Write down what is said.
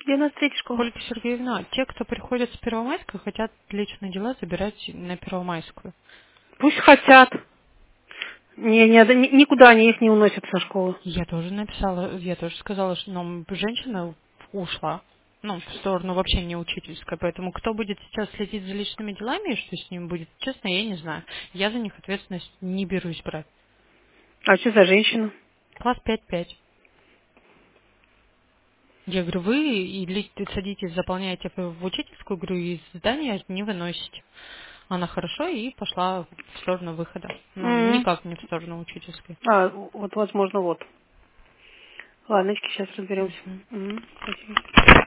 Где у нас третья школа? Ольга Сергеевна, те, кто приходят с Первомайской, хотят личные дела забирать на Первомайскую. Пусть хотят. Никуда они их не уносят со школы. Я тоже написала, я тоже сказала, что женщина ушла. Ну, в сторону вообще не учительская. Поэтому кто будет сейчас следить за личными делами и что с ними будет, честно, я не знаю. Я за них ответственность не берусь брать. А что за женщина? Класс 5-5. Я говорю, вы садитесь, заполняете в учительскую, говорю, и из здания не выносите. Она хорошо и пошла в сторону выхода. Ну, никак не в сторону учительской. Вот, возможно, вот. Ладно, сейчас разберемся. Мгм. Спасибо.